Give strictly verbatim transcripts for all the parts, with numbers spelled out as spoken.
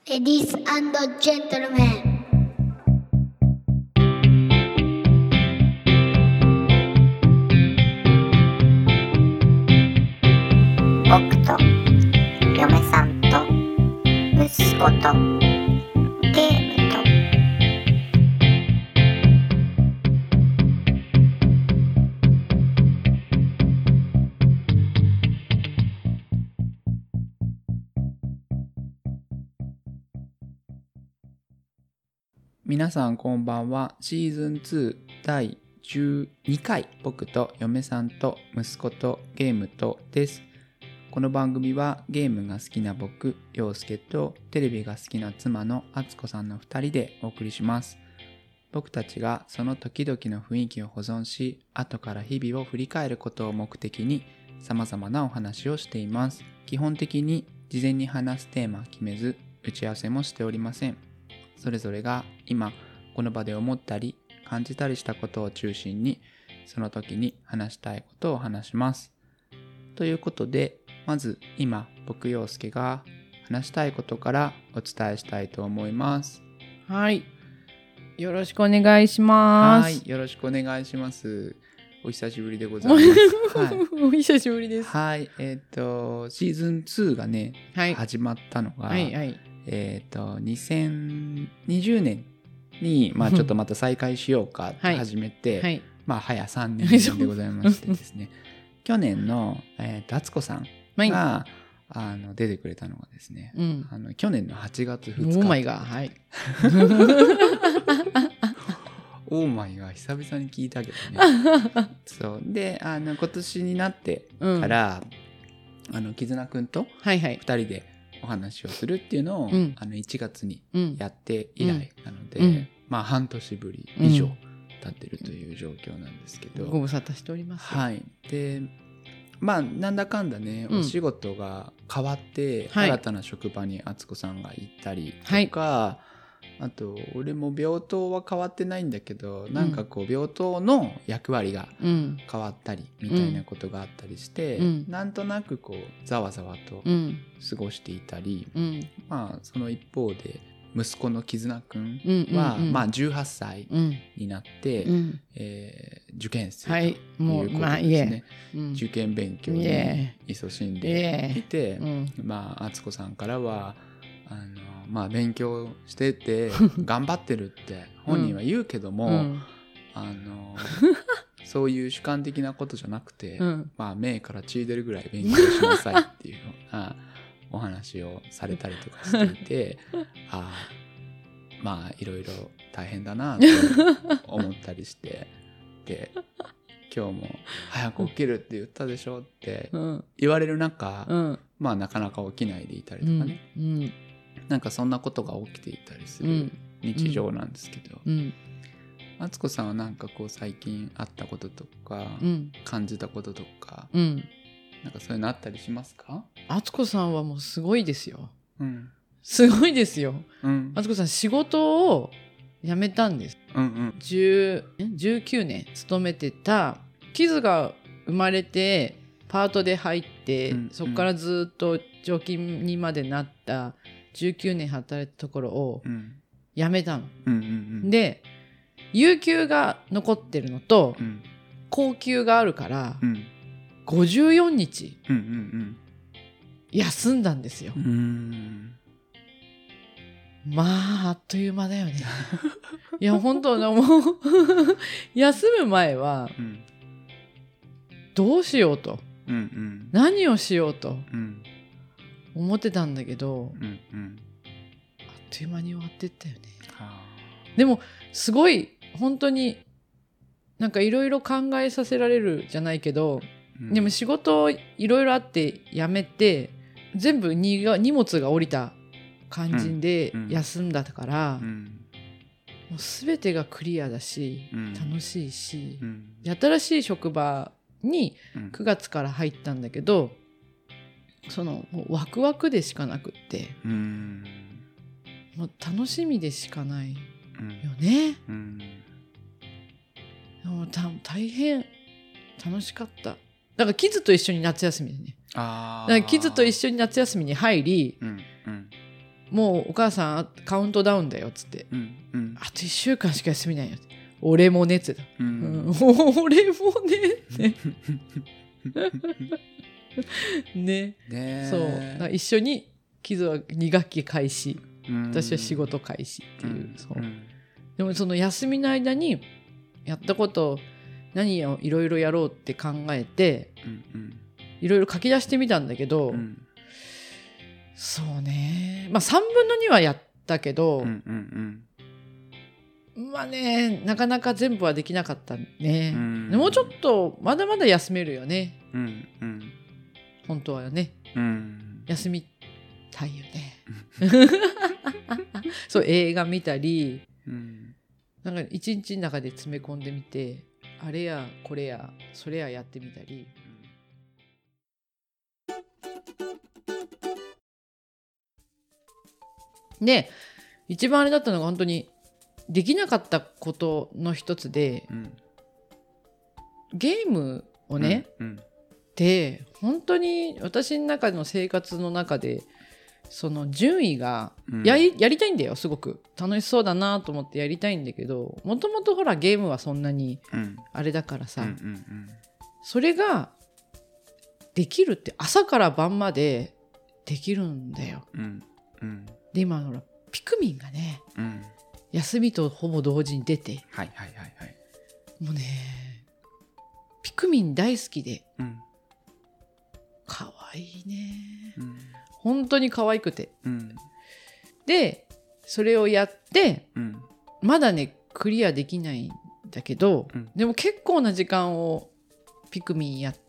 Ladies and gentlemen 僕と嫁さんと息子とゲームと皆さんこんばんは。シーズンツーだいじゅうにかい僕と嫁さんと息子とゲームとです。この番組はゲームが好きな僕、陽介とテレビが好きな妻の敦子さんのふたりでお送りします。僕たちがその時々の雰囲気を保存し、後から日々を振り返ることを目的に様々なお話をしています。基本的に事前に話すテーマは決めず、打ち合わせもしておりません。それぞれが今この場で思ったり感じたりしたことを中心にその時に話したいことを話します。ということでまず今僕陽介が話したいことからお伝えしたいと思います。 はい、よろしくお願いします。 はい、よろしくお願いします。お久しぶりでございます。はい、 お久しぶりです。 はい、えっとシーズンツーがね、はい、始まったのが、 はいはい、 えっとにせんにじゅうねんに、まあ、ちょっとまた再開しようかって始めて、はいはい、まあ早さんねんでございましてですね去年の、えー、と敦子さんが、はい、あの出てくれたのがですね、うん、あの去年のはちがつふつか。 オーマイがはいオーマイが久々に聞いたけどねそうであの今年になってから、うん、あの絆くんとふたりでお話をするっていうのを、はいはい、あのいちがつにやって以来なので、うん、まあ半年ぶり以上経ってるという状況なんですけど、 ご無沙汰しております。 はい。で、まあなんだかんだね、うん、お仕事が変わって、はい、新たな職場に敦子さんが行ったりとか、はい、あと俺も病棟は変わってないんだけど、うん、なんかこう病棟の役割が変わったりみたいなことがあったりして、うん、なんとなくこうざわざわと過ごしていたり、うん、まあその一方で息子の絆くんは、うんうんうん、まあじゅうはっさいになって、うんえー、受験生ということですね、はい、受験勉強に勤しんでいて、うん、まあ敦子さんからはあのまあ勉強してて頑張ってるって本人は言うけども、うん、あのそういう主観的なことじゃなくて、うん、まあ目から血出るぐらい勉強しなさいっていうようなお話をされたりとかしていてあまあいろいろ大変だなと思ったりしてで今日も早く起きるって言ったでしょって言われる中、うん、まあなかなか起きないでいたりとかね、うんうん、なんかそんなことが起きていたりする日常なんですけど、うんうん、敦子さんはなんかこう最近あったこととか、うん、感じたこととか、うんなんかそういうのあったりしますか？ 敦子さんはもうすごいですよ、うん、すごいですよ、うん、敦子さん仕事を辞めたんです、うんうん、じゅう、じゅうきゅうねん勤めてたキズが生まれてパートで入って、うんうん、そこからずっと常勤にまでなったじゅうきゅうねん働いたところを辞めたの、うんうんうん、で有給が残ってるのと、うん、高給があるから、うんごじゅうよっか休んだんですよ、うんうんうん、まああっという間だよねいや本当もう休む前は、うん、どうしようと、うんうん、何をしようと思ってたんだけど、うんうん、あっという間に終わってったよね。でもすごい本当になんかいろいろ考えさせられるじゃないけどでも仕事いろいろあって辞めて全部にが荷物が降りた感じで休んだから、うんうん、もう全てがクリアだし、うん、楽しいし、うん、新しい職場にくがつから入ったんだけど、うん、そのもうワクワクでしかなくって、うん、もう楽しみでしかないよね、うん、でもた大変楽しかった。だからキズと一緒に夏休みでね。あだからキズと一緒に夏休みに入り、うんうん、 もうお母さんカウントダウンだよっつって、 うんうん、 あといっしゅうかんしか休みないよって、俺もねって言ってた、 うんうん、俺もねってねね、そうだから一緒にキズはに学期開始、うん、私は仕事開始っていう、うん、そう、うん、でもその休みの間にやったこと何をいろいろやろうって考えて、うんうん、いろいろ書き出してみたんだけど、うん、そうね、まあさんぶんのにはやったけど、うんうんうん、まあねなかなか全部はできなかったね、うん、もうちょっとまだまだ休めるよね、うんうん、本当はね、うん、休みたいよねそう映画見たり、うん、なんか一日の中で詰め込んでみてあれやこれやそれややってみたり、で一番あれだったのが本当にできなかったことの一つで、うん、ゲームをね、うんうん、で本当に私の中の生活の中でその順位がやり、うん、やりたいんだよ、すごく楽しそうだなと思ってやりたいんだけど、もともとほらゲームはそんなにあれだからさ、うんうんうんうん、それができるって朝から晩までできるんだよ、うんうん、で今ほらピクミンがね、うん、休みとほぼ同時に出て、はいはいはいはい、もうねピクミン大好きで、うん、かわいいね、うん、本当に可愛くて、うん、でそれをやって、うん、まだねクリアできないんだけど、うん、でも結構な時間をピクミンやって、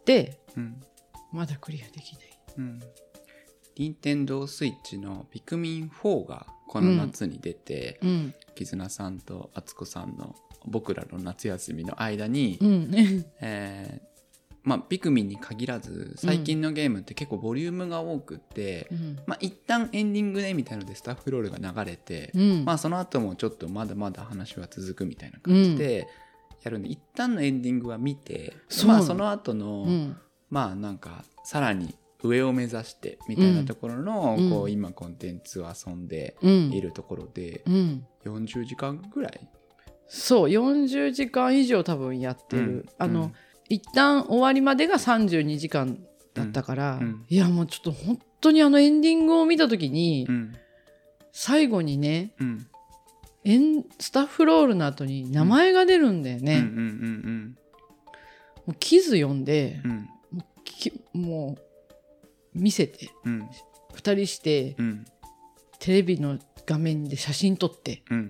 うん、まだクリアできない、うん、 任天堂スイッチのピクミンフォーがこの夏に出て、うんうん、絆さんと敦子さんの僕らの夏休みの間に、うんえーまあ、ピクミンに限らず最近のゲームって結構ボリュームが多くって、うんまあ、一旦エンディングでみたいなのでスタッフロールが流れて、うんまあ、その後もちょっとまだまだ話は続くみたいな感じでやるんで、うん、一旦のエンディングは見て、まあ、その後の、うん、まあなんかさらに上を目指してみたいなところの、うん、こう今コンテンツを遊んでいるところで、うん、よんじゅうじかんぐらい、 そうよんじゅうじかん以上多分やってる、うん、あの、うん、一旦終わりまでがさんじゅうにじかんだったから、うん、いやもうちょっと本当にあのエンディングを見た時に、うん、最後にね、うん、エンスタッフロールの後に名前が出るんだよね、もうキズ読んで、うん、も, うきもう見せて、うん、ふたりして、うん、テレビの画面で写真撮って、うんうんうん、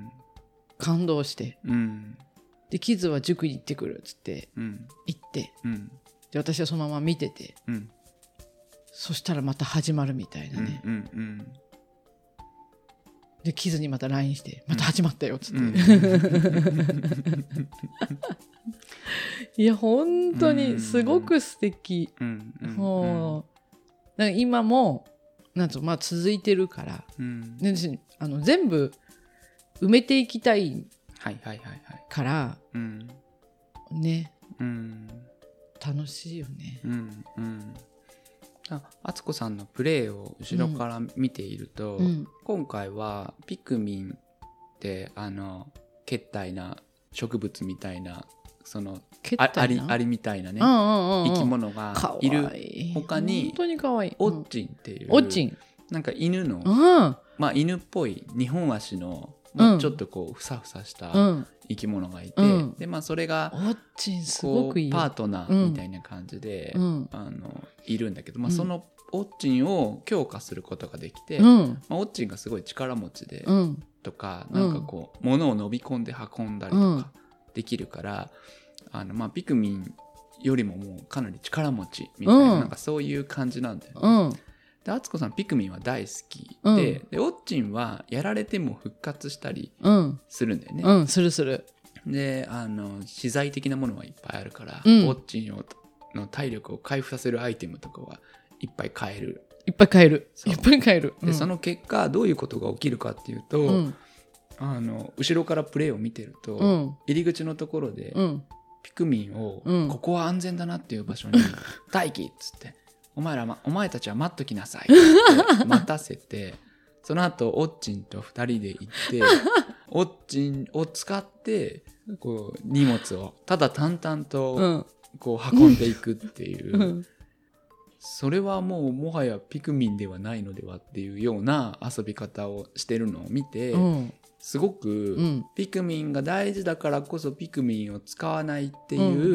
感動して、うん、でキズは塾に行ってくるっつって、うん、行って、うん、で私はそのまま見てて、うん、そしたらまた始まるみたいなね、うんうんうん、でキズにまた ライン してまた始まったよっつって、うん、いや本当にすごく素敵、うんうんうん、もうなんか今もなんとまあ続いてるから、うん、であの全部埋めていきたいから、はいはいはいはい、うん、ね、うん、楽しいよね、うんうん、 敦子さんのプレーを後ろから見ていると、うん、今回はピクミンってあの決体な植物みたいなそのアリ、アリみたいなね、うんうんうんうん、生き物がいる他に本当に可愛いオッチンっていう、 オッチンなんか犬の、うん、まあ犬っぽいにほん足の、まあ、ちょっとこうふさふさした生き物がいて、うん、でまあそれがオッチンすごくいいパートナーみたいな感じで、うん、あのいるんだけど、まあ、そのオッチンを強化することができて、うんまあ、オッチンがすごい力持ちで、うん、とかなんかこう物を飲み込んで運んだりとかできるから、あのまあピクミンよりももうかなり力持ちみたいな、うん、なんかそういう感じなんだよね、うん、で敦子さんピクミンは大好き で,、うん、でオッチンはやられても復活したりするんだよね、 うんうん、するするであの資材的なものはいっぱいあるから、うん、オッチンをの体力を回復させるアイテムとかはいっぱい買えるいっぱい買えるいっぱい買えるで、うん、その結果どういうことが起きるかっていうと、うん、あの後ろからプレイを見てると、うん、入り口のところで、うんピクミンを、うん、ここは安全だなっていう場所に待機っつってお前ら、ま、お前たちは待っときなさいって待たせてその後オッチンとふたりで行ってオッチンを使ってこう荷物をただ淡々とこう運んでいくっていう、うん、それはもうもはやピクミンではないのではっていうような遊び方をしてるのを見て、うん、すごく、うん、ピクミンが大事だからこそピクミンを使わないっていう、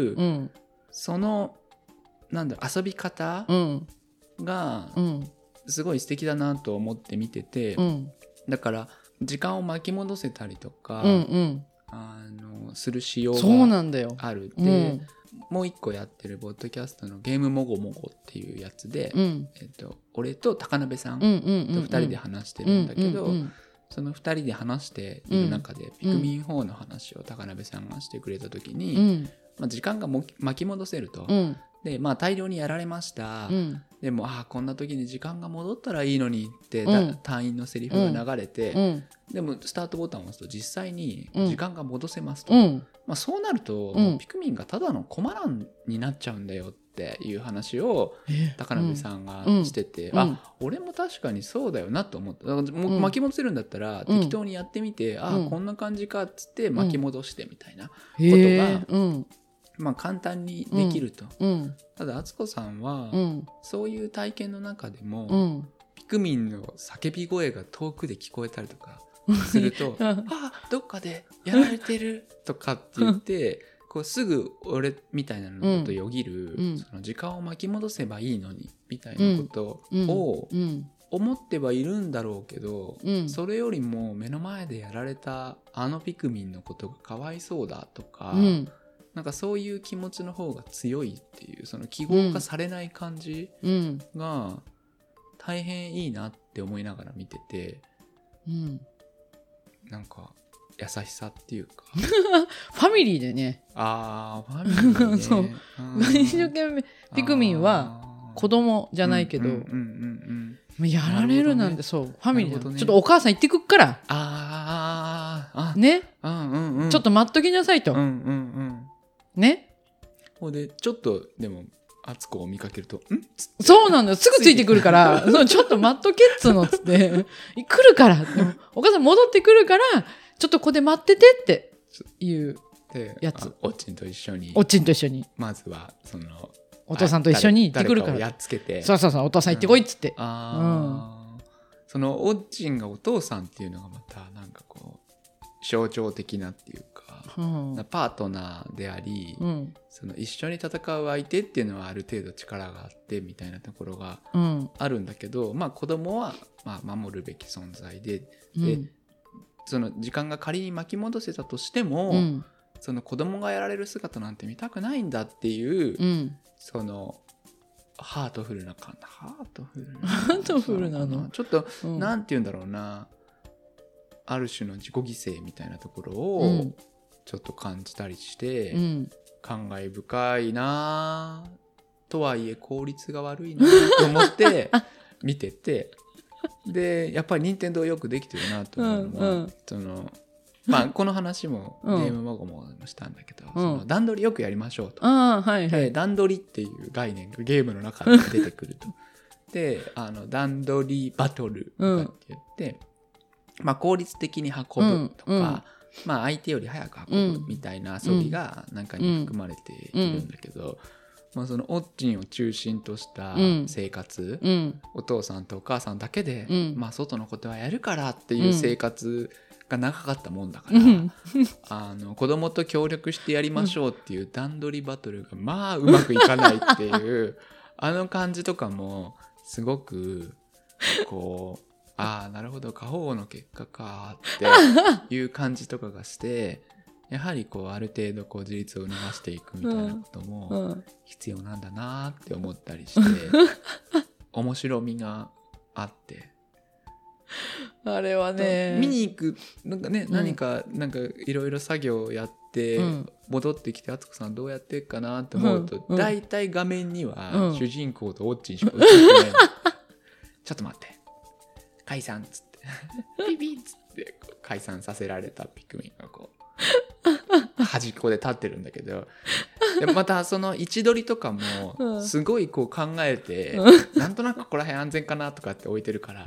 うんうん、そのなんだろう遊び方が、うんすごい素敵だなと思って見てて、うん、だから時間を巻き戻せたりとか、うんうん、あのする仕様があるで、うん、もう一個やってるポッドキャストのゲームもごもごっていうやつで、うんえっと、俺と高鍋さんとふたりで話してるんだけど、うんうんうんうん、そのふたりで話している中で、うん、ピクミンフォーの話を高鍋さんがしてくれた時に、うんまあ、時間がも巻き戻せると、うんでまあ、大量にやられました、うん、でもあこんな時に時間が戻ったらいいのにって、うん、隊員のセリフが流れて、うん、でもスタートボタンを押すと実際に時間が戻せますと、うんまあ、そうなると、うん、ピクミンがただのコマ欄になっちゃうんだよっていう話を高鍋さんがしてて、うん、あ俺も確かにそうだよなと思った。だからもう巻き戻せるんだったら、適当にやってみて、うん、あこんな感じかっつって巻き戻してみたいなことが、うんまあ、簡単にできると、うん、ただ敦子さんは、うん、そういう体験の中でも、うん、ピクミンの叫び声が遠くで聞こえたりとかするとあどっかでやられてるとかって言ってこうすぐ俺みたいなのとよぎる、うん、その時間を巻き戻せばいいのにみたいなことを思ってはいるんだろうけど、うん、それよりも目の前でやられたあのピクミンのことがかわいそうだとか、うんなんかそういう気持ちの方が強いっていうその記号化されない感じが大変いいなって思いながら見てて、うん、なんか優しさっていうかファミリーでねあーファミリーねそう一生懸命ピクミンは子供じゃないけど、うんうんうんうん、やられるなんて、ね、そうファミリーだ、ね、ちょっとお母さん行ってくっからああね、 うんうんうん、 ちょっと待っときなさいと、うんうんうんね。 ほんでちょっとでも敦子を見かけるとんそうなんだよすぐついてくるからそうちょっと待っとけっつうのっつって来るからでもお母さん戻ってくるからちょっとここで待っててっていうやつおっちんと一緒におっちんと一緒にまずはそのお父さんと一緒に行ってくるから誰かをやっつけてそうそうそうお父さん行ってこいっつって、 うん、あ、うん、そのおっちんがお父さんっていうのがまたなんかこう象徴的なっていうかうん、パートナーであり、うん、その一緒に戦う相手っていうのはある程度力があってみたいなところがあるんだけど、うん、まあ子供はまあ守るべき存在で、うん、でその時間が仮に巻き戻せたとしても、うん、その子供がやられる姿なんて見たくないんだっていう、うん、そのハートフルな感じハートフルなハートフルなのちょっと、うん、なんて言うんだろうなある種の自己犠牲みたいなところを、うんちょっと感じたりして、うん、感慨深いなとはいえ効率が悪いなと思って見ててでやっぱり任天堂よくできてるなと思うのは、うんうんそのまあ、この話もゲームもごもしたんだけど、うん、その段取りよくやりましょうと、 あ、はいはい、 段取りっていう概念がゲームの中で出てくるとであの段取りバトルとかって言って、うんまあ、効率的に運ぶとか、うんうんまあ、相手より早く運ぶみたいな遊びが中に含まれているんだけど、うんうんまあ、そのオッチンを中心とした生活、うん、お父さんとお母さんだけで、うんまあ、外のことはやるからっていう生活が長かったもんだから、うん、あの子供と協力してやりましょうっていう段取りバトルがまあうまくいかないっていうあの感じとかもすごくこうああなるほど過保護の結果かっていう感じとかがしてやはりこうある程度こう自立を促していくみたいなことも必要なんだなって思ったりして面白みがあってあれはね見に行くなんかね、うん、何かなんかいろいろ作業をやって戻ってきて敦子さんどうやってっかなって思うと、うん、だいたい画面には主人公とオッチンしか映ってない、うん、ちょっと待って解散っつってピピッつってこう解散させられたピクミンがこう端っこで立ってるんだけどでまたその位置取りとかもすごいこう考えて、うん、なんとなくここら辺安全かなとかって置いてるから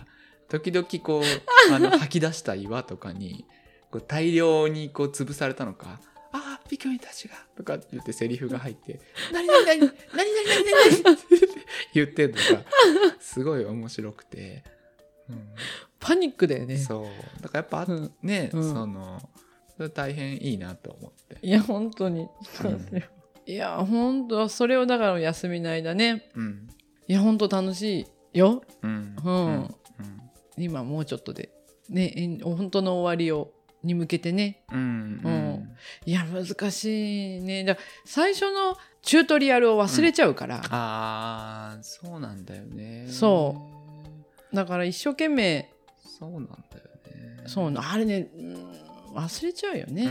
時々こうあの吐き出した岩とかにこう大量にこう潰されたのか、ああピクミンたちがとかって言ってセリフが入って何何何何何何何って言ってんのがすごい面白くて、うん、 パニックだよね。 そうだからやっぱ、うん、ね、うん、そのそれ大変いいなと思って。 いや本当に、うん、いや本当それをだから休みの間ね、うん、いや本当楽しいよ、うんうんうん、今もうちょっとでね本当の終わりをに向けてね、うんうん、いや難しいね。だ最初のチュートリアルを忘れちゃうから、うん、 あーそうなんだよね。 そうだから一生懸命そうなんだよね。 そうあれね、うん、忘れちゃうよね、うん、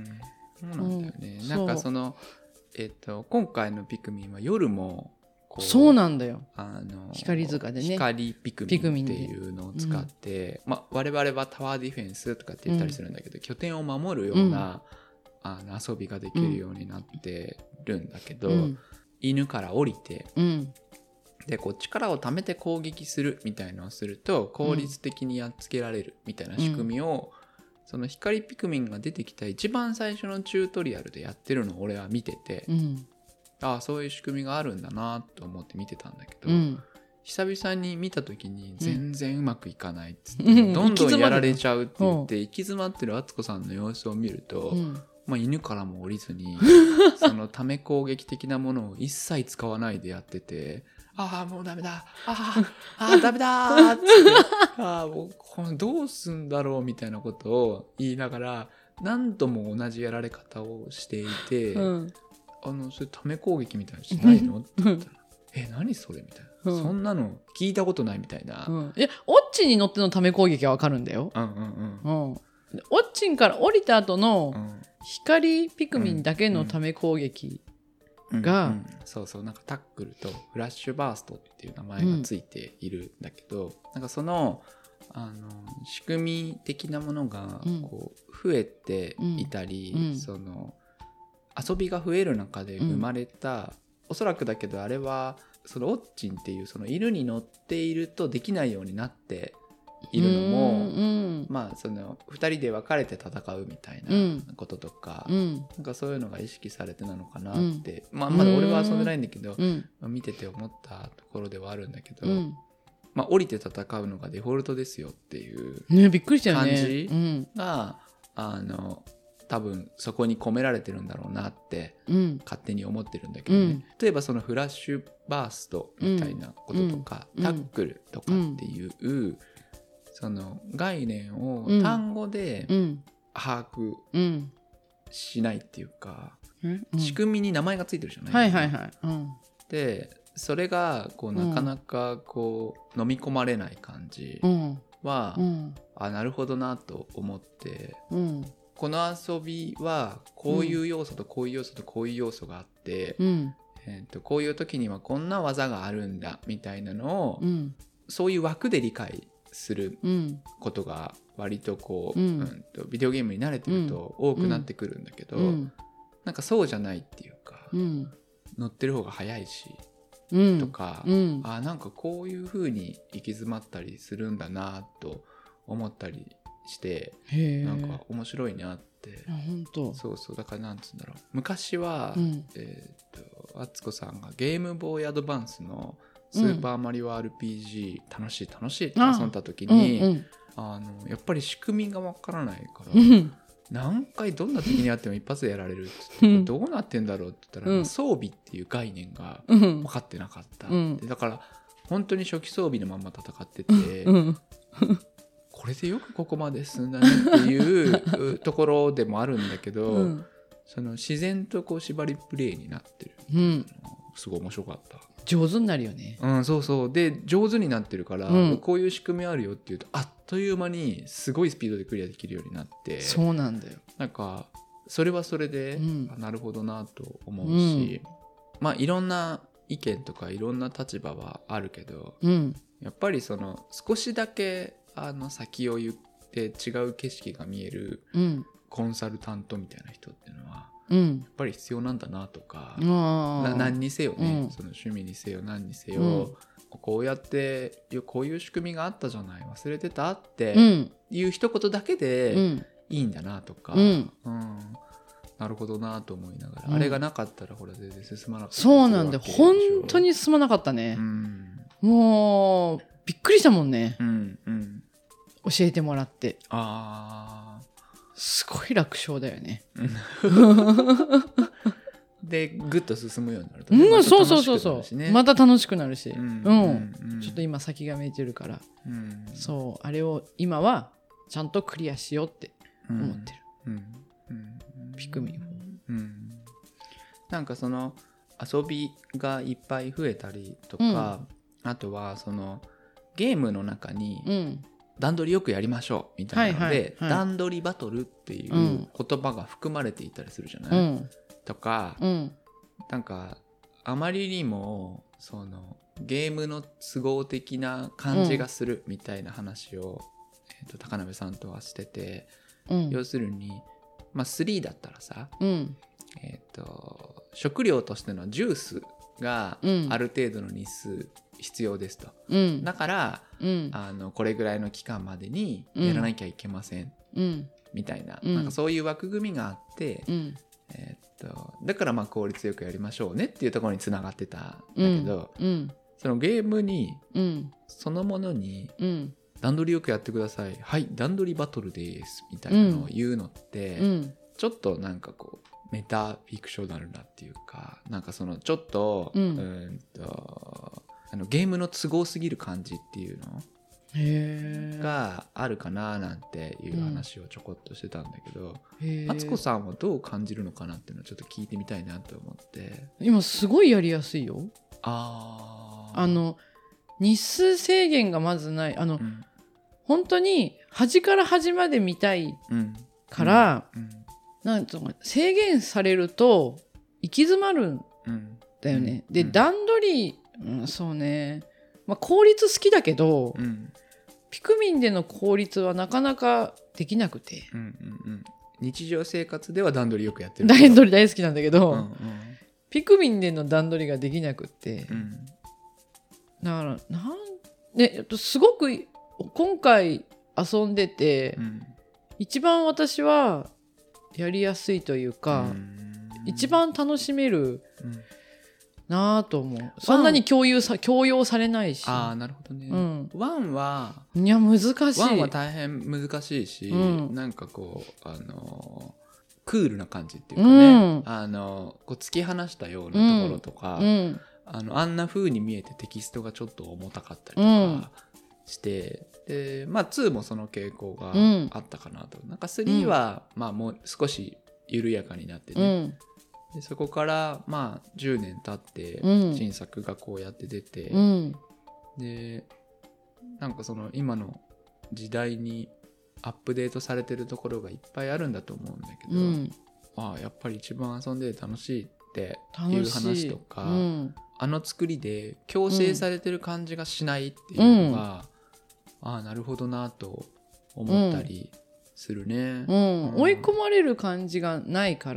そうなんだよね、うん、なんかそのえっと今回のピクミンは夜もこうそうなんだよ。 あの光塚でね光ピクミンっていうのを使って、うんまあ、我々はタワーディフェンスとかって言ったりするんだけど、うん、拠点を守るような、うん、あの遊びができるようになってるんだけど、うん、犬から降りて、うん、でこう力を貯めて攻撃するみたいなのをすると効率的にやっつけられるみたいな仕組みを、うん、その光ピクミンが出てきた一番最初のチュートリアルでやってるのを俺は見てて、うんああそういう仕組みがあるんだなと思って見てたんだけど、うん、久々に見た時に全然うまくいかないっつって、うん、どんどんやられちゃうって言って行き詰まってる敦子さんの様子を見ると、うんまあ、犬からも降りずにそのため攻撃的なものを一切使わないでやっててああもうダメだああダメだっつってああもうこれどうすんだろうみたいなことを言いながら何度も同じやられ方をしていて、うんあのそれため攻撃みたいなのしないのって言ったらえ何それみたいな、うん、そんなの聞いたことないみたいな、うん、 いやオッチンに乗ってのため攻撃はわかるんだよ、うんうんうんうん、オッチンから降りた後の光ピクミンだけのため攻撃が、うんうんうん、 そうそうなんかタックルとフラッシュバーストっていう名前がついているんだけど、うん、なんかそのあの仕組み的なものがこう増えていたり、うんうん、その遊びが増える中で生まれた、うん、おそらくだけどあれはそのオッチンっていうその犬に乗っているとできないようになっているのも、うん、まあそのふたりで分かれて戦うみたいなこととか、うん、なんかそういうのが意識されてなのかなって、うんまあ、まだ俺は遊んでないんだけど、うんまあ、見てて思ったところではあるんだけど、うんまあ、降りて戦うのがデフォルトですよっていう感じがあの多分そこに込められてるんだろうなって勝手に思ってるんだけどね、うん、例えばそのフラッシュバーストみたいなこととか、うん、タックルとかっていう、うん、その概念を単語で把握しないっていうか、うん、仕組みに名前がついてるじゃない、はいはいはいうん、でそれがこうなかなかこう飲み込まれない感じは、うん、あなるほどなと思って、うんこの遊びはこういう要素とこういう要素とこういう要素があって、うんえー、とこういう時にはこんな技があるんだみたいなのを、うん、そういう枠で理解することが割とこう、うんうん、とビデオゲームに慣れてると多くなってくるんだけど、うん、なんかそうじゃないっていうか、うん、乗ってる方が早いし、うん、とか、うん、あなんかこういう風に行き詰まったりするんだなと思ったりしてなんか面白いなって本当そうそうだからなんつうんだろう昔は、うんえー、と敦子さんがゲームボーイアドバンスのスーパーマリオ アールピージー、うん、楽しい楽しいって遊んだ時にあ、うんうん、あのやっぱり仕組みがわからないから、うん、何回どんな敵にあっても一発でやられるって言って、うん、どうなってんだろうって言ったら、うん、装備っていう概念が分かってなかった、うん、だから本当に初期装備のまま戦ってて、うんこれでよくここまで進んだねっていうところでもあるんだけど、うん、その自然とこう縛りプレイになってる、うん、すごい面白かった上手になるよね、 うん、そうそうで上手になってるから、うん、こういう仕組みあるよっていうとあっという間にすごいスピードでクリアできるようになってそうなんだよなんかそれはそれで、うん、なるほどなと思うし、うん、まあいろんな意見とかいろんな立場はあるけど、うん、やっぱりその少しだけあの先を言って違う景色が見えるコンサルタントみたいな人っていうのは、うん、やっぱり必要なんだなとか、な何にせよね、うん、その趣味にせよ何にせよ、うん、 こうやってこういう仕組みがあったじゃない忘れてたっていう一言だけでいいんだなとか、 うんうん、なるほどなと思いながら、うん、あれがなかったらほら全然進まなかった。 そうなんで本当に進まなかったね、うん、もうびっくりしたもんね、 うんうん、 教えてもらって。 あすごい楽勝だよねでグッと進むようになると、ね、 うん、そうそうそうそうまた楽しくなるし、うんうんうんうん、 ちょっと今先が見えてるから、 うん、 そうあれを今はちゃんとクリアしようって思ってる、 うんうんうん、 ピクミンを、 うん、なんかその遊びがいっぱい増えたりとか、うん、あとはそのゲームの中に、うん段取りよくやりましょうみたいなので、はいはいはい、段取りバトルっていう言葉が含まれていたりするじゃない、うん、とか、うん、なんかあまりにもそのゲームの都合的な感じがするみたいな話を、うんえー、と高鍋さんとはしてて、うん、要するに、まあ、スリーだったらさ、うんえー、と食料としてのジュースがある程度の日数必要ですと、うん、だから、うん、あのこれぐらいの期間までにやらなきゃいけません、うん、みたいな、うん、なんかそういう枠組みがあって、うんえー、っとだからまあ効率よくやりましょうねっていうところにつながってたんだけど、うんうん、そのゲームに、うん、そのものに、うん、段取りよくやってくださいはい段取りバトルですみたいなのを言うのって、うん、ちょっとなんかこうメタフィクショナルなっていうかなんかそのちょっと、うん、うんとあのゲームの都合すぎる感じっていうのがあるかななんていう話をちょこっとしてたんだけど、敦子さんはどう感じるのかなっていうのをちょっと聞いてみたいなと思って。 今すごいやりやすいよ。 ああの日数制限がまずないあの、うん、本当に端から端まで見たいから、うんうんうん、なんとか制限されると行き詰まるんだよね、うん、で、うん、段取りうん、そうね、まあ、効率好きだけど、うん、ピクミンでの効率はなかなかできなくて、うんうんうん、日常生活では段取りよくやってる段取り大好きなんだけど、うんうん、ピクミンでの段取りができなくて、うん、だからなんね、すごく今回遊んでて、うん、一番私はやりやすいというか、うん、一番楽しめる、うんなあと思う。そんなに共有さ強要されないし。 ああなるほどね。うん、ワンはいや難しい。 ワンは大変難しいし、うん、なんかこうあのクールな感じっていうかね、うん、あのこう突き放したようなところとか、うん、あのあんな風に見えてテキストがちょっと重たかったりとかして、うん、でまあツーもその傾向があったかなと。なんかスリーは、まあもう少し緩やかになってね。うんでそこからまあじゅうねん経って新作がこうやって出て、うん、でなんかその今の時代にアップデートされてるところがいっぱいあるんだと思うんだけど、うん、ああやっぱり一番遊んで楽しいっていう話とか、うん、あの作りで強制されてる感じがしないっていうのが、うん、ああなるほどなと思ったり、うんするねうんうん、追い込まれる感じがないから、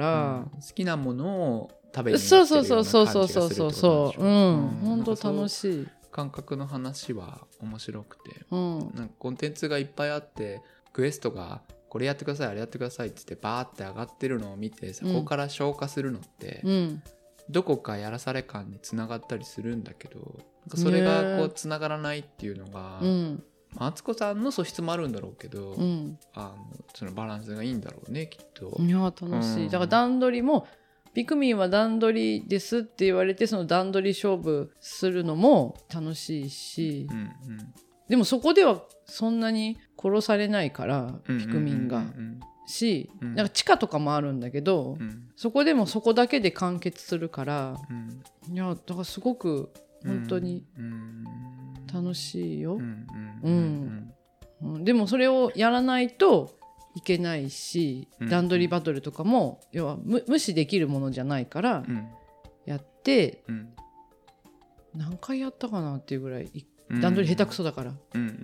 うん、好きなものを食べに行ってるような感じがするってことでしょ。そうそうそうそうそう、 うん、本当楽しい感覚の話は面白くて、うん、なんかコンテンツがいっぱいあってクエストがこれやってくださいあれやってくださいって言ってバーって上がってるのを見てそこから消化するのって、うん、どこかやらされ感につながったりするんだけどなんかそれがこうつながらないっていうのが、うん敦子さんの素質もあるんだろうけど、うん、あのそのバランスがいいんだろうねきっと。 いや楽しい、うん、だから段取りもピクミンは段取りですって言われてその段取り勝負するのも楽しいし、うんうん、でもそこではそんなに殺されないから、うんうん、ピクミンが、うんうん、し、うん、なんか地下とかもあるんだけど、うん、そこでもそこだけで完結するから、うん、いやだからすごく本当に楽しいよ、うんうんうん、でもそれをやらないといけないし、うん、段取りバトルとかも要は無視できるものじゃないからやって、うん、何回やったかなっていうぐらい段取り下手くそだから、うんうんうんうん、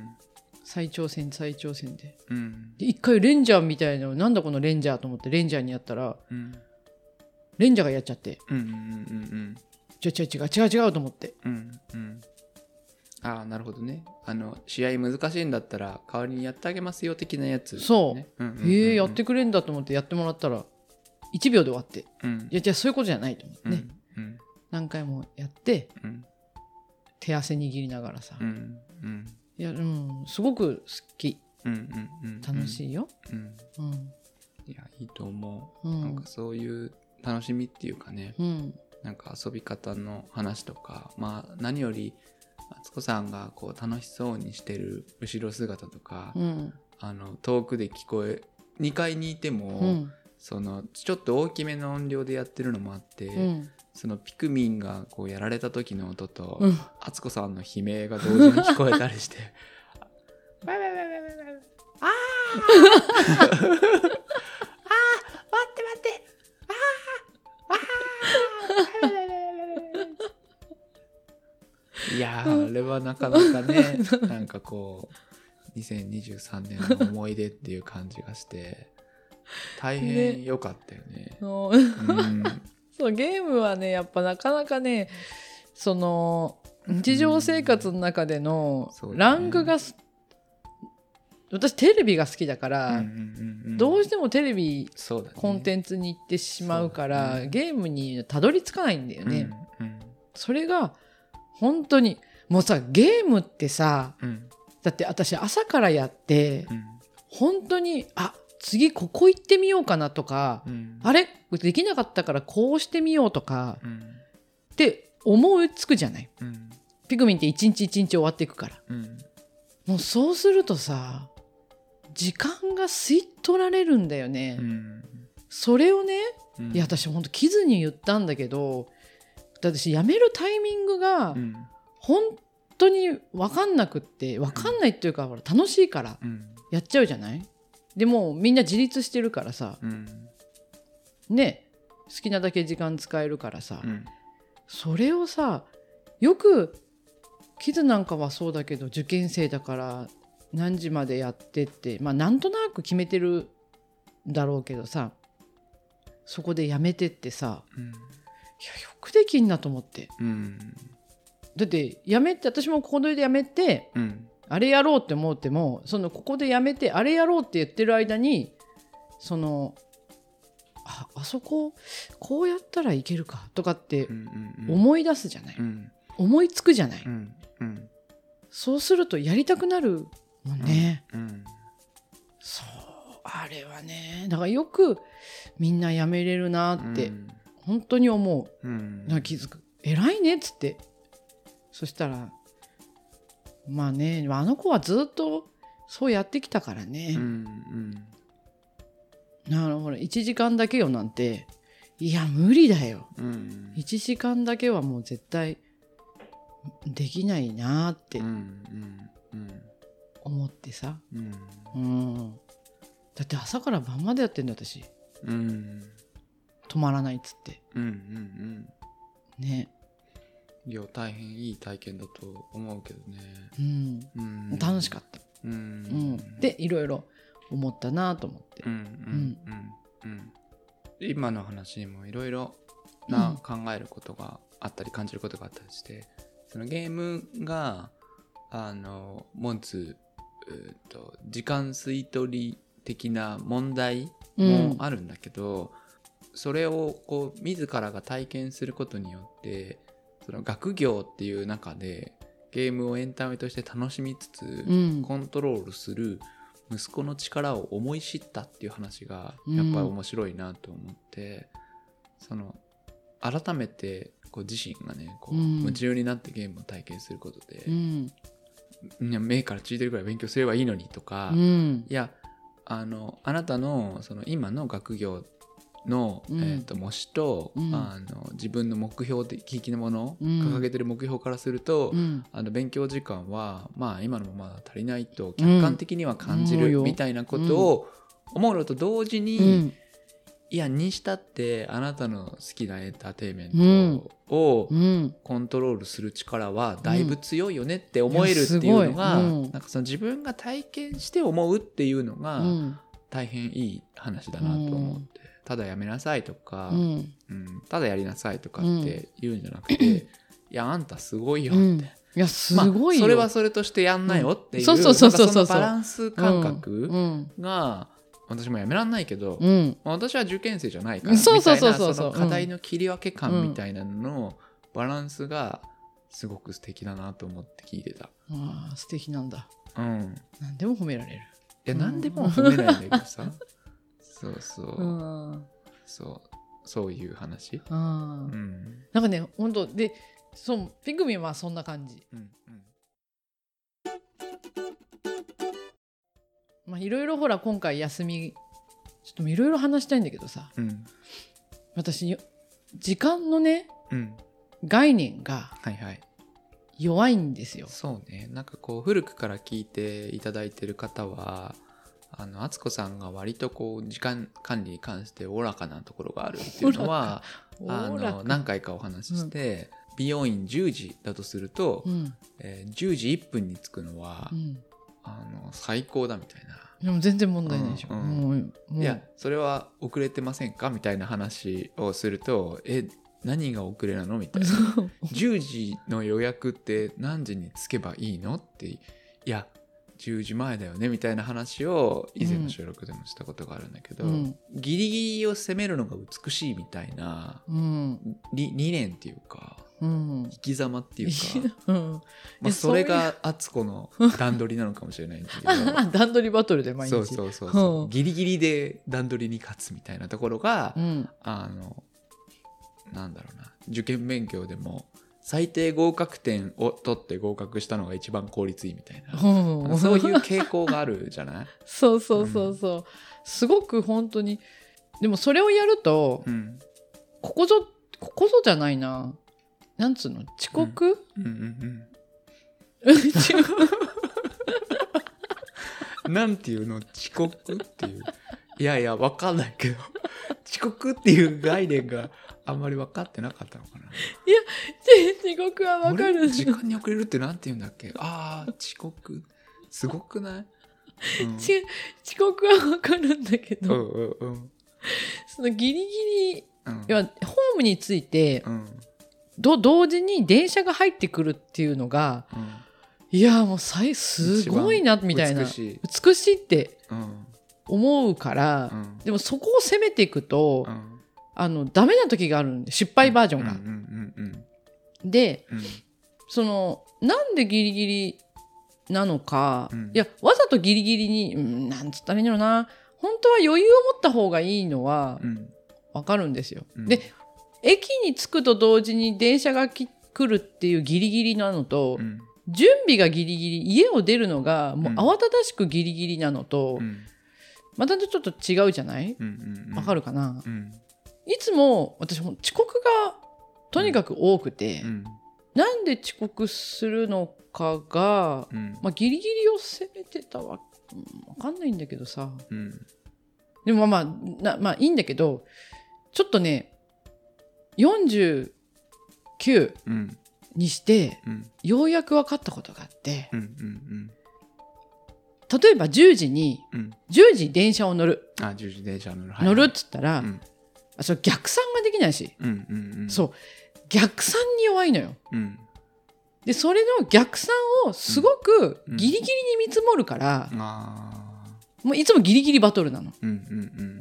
再挑戦再挑戦 で,、うん、で一回レンジャーみたいななんだこのレンジャーと思ってレンジャーにやったら、うん、レンジャーがやっちゃって、うんうんうんうん、 ちょちょ違う違う違うと思って、 うんうん、ああなるほどね。あの試合難しいんだったら代わりにやってあげますよ的なやつ、ね、 そう、うんうんうんうん、へえやってくれるんだと思ってやってもらったらいちびょうで終わって、うん、いやじゃあそういうことじゃないと思ってね、うんうん、何回もやって、うん、手汗握りながらさ、うんうん、いや、うん、すごく好き、うんうんうん、楽しいよ、うんうん、 いやいいと思う、うん、なんかそういう楽しみっていうかね、うん、なんか遊び方の話とか、まあ何より敦子さんがこう楽しそうにしてる後ろ姿とか、うん、あの遠くで聞こえにかいにいても、うん、そのちょっと大きめの音量でやってるのもあって、うん、そのピクミンがこうやられた時の音と、うん、敦子さんの悲鳴が同時に聞こえたりしてあああ待って待ってああいやあれはなかなかねなんかこうにせんにじゅうさんねんの思い出っていう感じがして大変良かったよね。ねうん、 そうゲームはねやっぱなかなかねその日常生活の中でのランクが、うん、私テレビが好きだから、うんうんうんうん、どうしてもテレビコンテンツに行ってしまうから、ね、ゲームにたどり着かないんだよね、うんうん、それが本当にもうさゲームってさ、うん、だって私朝からやって、うん、本当にあ次ここ行ってみようかなとか、うん、あれできなかったからこうしてみようとか、うん、って思いつくじゃない、うん、ピクミンって一日一日終わっていくから、うん、もうそうするとさ時間が吸い取られるんだよね、うん、それをね、うん、いや私本当キズに言ったんだけど私辞めるタイミングが本当に分かんなくって分かんないっていうか、うん、楽しいからやっちゃうじゃない。でもみんな自立してるからさ、うん、ね好きなだけ時間使えるからさ、うん、それをさよくキズなんかはそうだけど受験生だから何時までやってってまあなんとなく決めてるんだろうけどさそこでやめてってさ、うん、いやよくできんなと思って、うん、だってやめて私もここでやめて、うん、あれやろうって思ってもそのここでやめてあれやろうって言ってる間にその あ, あそここうやったらいけるかとかって思い出すじゃない、うん、思いつくじゃない、うんうん、そうするとやりたくなるもんね、うんうん、そうあれはねだからよくみんなやめれるなって、うん、本当に思う、うん、なんか気づく偉いねっつってそしたらまあねあの子はずっとそうやってきたからね、うんうん、なるほどいちじかんだけよなんていや無理だよ、うん、いちじかんだけはもう絶対できないなって思ってさ、うんうん、だって朝から晩までやってんだ私、うん、止まらないっつって、うんうんうん、ねいや大変いい体験だと思うけどね、 うんうん、楽しかった、うんうん、でいろいろ思ったなと思って、うんうんうんうん、今の話にもいろいろな考えることがあったり感じることがあったりして、そのゲームがあの持つと時間吸い取り的な問題もあるんだけど、うん、それをこう自らが体験することによってその学業っていう中でゲームをエンタメとして楽しみつつ、うん、コントロールする息子の力を思い知ったっていう話がやっぱり面白いなと思って、うん、その改めてこう自身がねこう夢中になってゲームを体験することで、うん、目から血出るぐらい勉強すればいいのにとか、うん、いや あのあなたのその今の学業の、うんえー、と模試と、うん、あの自分の目標的なもの、うん、掲げてる目標からすると、うん、あの勉強時間は、まあ、今のまま足りないと客観的には感じる、うん、みたいなことを思うのと同時に、うん、いやにしたってあなたの好きなエンターテインメントをコントロールする力はだいぶ強いよねって思えるっていうのが、うん、なんかその自分が体験して思うっていうのが大変いい話だなと思って、 ただやめなさいとか、 うんうん、ただやりなさいとかって言うんじゃなくて、うん、いやあんたすごいよって、うん、 いやすごいよ、 まあ、それはそれとしてやんなよっていう、 うん、そうそうそうそうそう、 そのバランス感覚が、私もやめらんないけど、うん、私は受験生じゃないからみたいな、その課題の切り分け感みたいなののバランスがすごく素敵だなと思って聞いてた。 ああ素敵なんだ。 うん。 何でも褒められる。 いや何でも褒めないんだけどさ。そうそう。 うん、 そうそういう話。 うん。なんかね本当で、そうピグミンはそんな感じ。うんうん。まあいろいろほら今回休みちょっといろいろ話したいんだけどさ、うん、私時間のね、うん、概念が弱いんですよ。 はいはい、そうね。なんかこう古くから聞いていただいてる方はあの敦子さんが割とこう時間管理に関しておおらかなところがあるっていうのはあの何回かお話しして、うん、美容院じゅうじだとすると、うんえー、じゅうじいっぷんに着くのは、うん、あの最高だみたいな。 でも全然問題ないでしょ、うんうん、もういやそれは遅れてませんかみたいな話をするとえ何が遅れなのみたいなじゅうじの予約って何時に着けばいいのっていやじゅうじまえだよねみたいな話を以前の収録でもしたことがあるんだけど、うん、ギリギリを攻めるのが美しいみたいな、うん、理, 理念っていうか、うん、生き様っていうか、うんまあ、それが敦子の段取りなのかもしれないんだけど段取りバトルで毎日そうそうそうそう、うん、ギリギリで段取りに勝つみたいなところが、うん、あのなんだろうな受験勉強でも最低合格点を取って合格したのが一番効率いいみたいな、うん、そういう傾向があるじゃないそうそうそうそう、うん、すごく本当にでもそれをやると、うん、ここぞここぞじゃないななんつうの遅刻、うんうんうんうん、なんていうの遅刻っていういやいや分かんないけど遅刻っていう概念があんまり分かってなかったのかな。いや遅刻は分かる。 時間に遅れるってなんて言うんだっけ。ああ遅刻すごくない、 うん、遅刻は分かるんだけど、うんうんうん、そのギリギリ、うん、いやホームについて、うん、ど同時に電車が入ってくるっていうのが、うん、いやもうさいすごいなみたいな美しい、美しいって思うから、うん、でもそこを攻めていくと、うん、あのダメな時があるんで失敗バージョンが、うんうんうんうん、で、うん、そのなんでギリギリなのか、うん、いやわざとギリギリに、うん、なんつったらいいんだろうな本当は余裕を持った方がいいのは分かるんですよ、うん、で駅に着くと同時に電車が来るっていうギリギリなのと、うん、準備がギリギリ家を出るのがもう慌ただしくギリギリなのと、うん、またちょっと違うじゃない、うんうんうん、分かるかな、うん、いつも私遅刻がとにかく多くて、うん、なんで遅刻するのかが、うんまあ、ギリギリを攻めてたわ分かんないんだけどさ、うん、でもまあなまあいいんだけどちょっとねよんじゅうきゅうにして、うん、ようやく分かったことがあって、うんうんうん、例えばじゅうじに、うん、じゅうじに電車を乗るあじゅうじ電車乗る、 はいはい、乗るっつったら、うん、それ逆算ができないし、うんうんうん、そう逆算に弱いのよ、うん、でそれの逆算をすごくギリギリに見積もるから、うんうん、もういつもギリギリバトルなの、うんうんうん、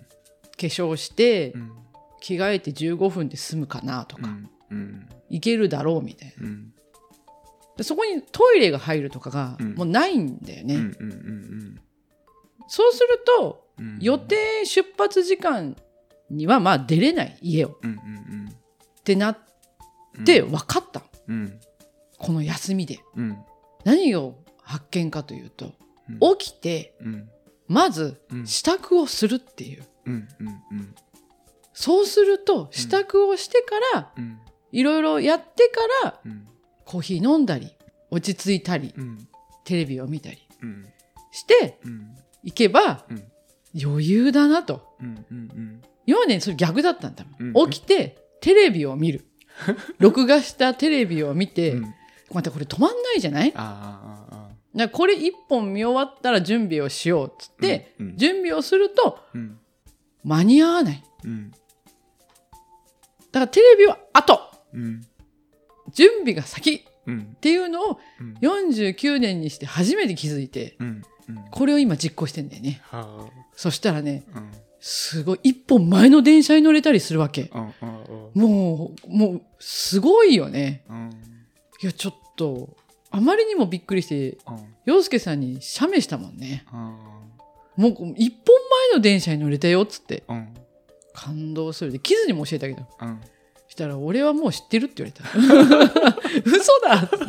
化粧して、うん着替えてじゅうごふんで済むかなとか、うんうん、いけるだろうみたいな、うん、でそこにトイレが入るとかがもうないんだよね、うんうんうんうん、そうすると、うん、予定出発時間にはまあ出れない家を、うんうんうん、ってなって分かった、うん、この休みで、うん、何を発見かというと、うん、起きて、うん、まず支度をするっていう、うんうんうんそうすると支度をしてからいろいろやってから、うん、コーヒー飲んだり落ち着いたり、うん、テレビを見たりして、うん、行けば、うん、余裕だなと、うんうんうん、今までそれ逆だったんだもん、うん、起きてテレビを見る録画したテレビを見て、うん、またこれ止まんないじゃない？ああああこれ一本見終わったら準備をしようっつって、うんうん、準備をすると、うん間に合わない、 うん、 だからテレビは後、 うん、 準備が先、 うん、 っていうのをよんじゅうきゅうねんにして初めて気づいて、 うんうん、 これを今実行してんだよね、 はあ、 そしたらね、 うん、 すごい一本前の電車に乗れたりするわけ、 うんうんうん、もうもうすごいよね、 うん、 いやちょっとあまりにもびっくりして、うん、陽介さんに写メしたもんね、うん、もう一本前の電車に乗れたよっつって、うん、感動するでキズにも教えたけど、うん、したら俺はもう知ってるって言われた嘘だって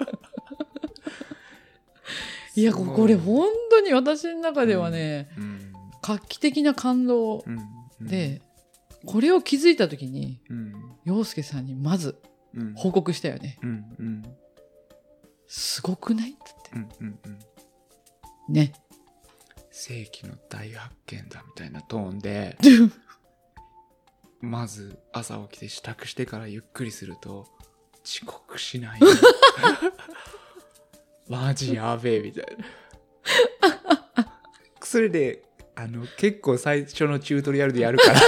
いやこれ本当に私の中ではね、うん、画期的な感動で、うん、これを気づいた時に、うん、陽介さんにまず報告したよね、うんうん、すごくないって言って、うんうんうん、ね、 世紀の大発見だみたいなトーンでまず朝起きて支度してからゆっくりすると遅刻しないマジやべえみたいなそれであの結構最初のチュートリアルでやるから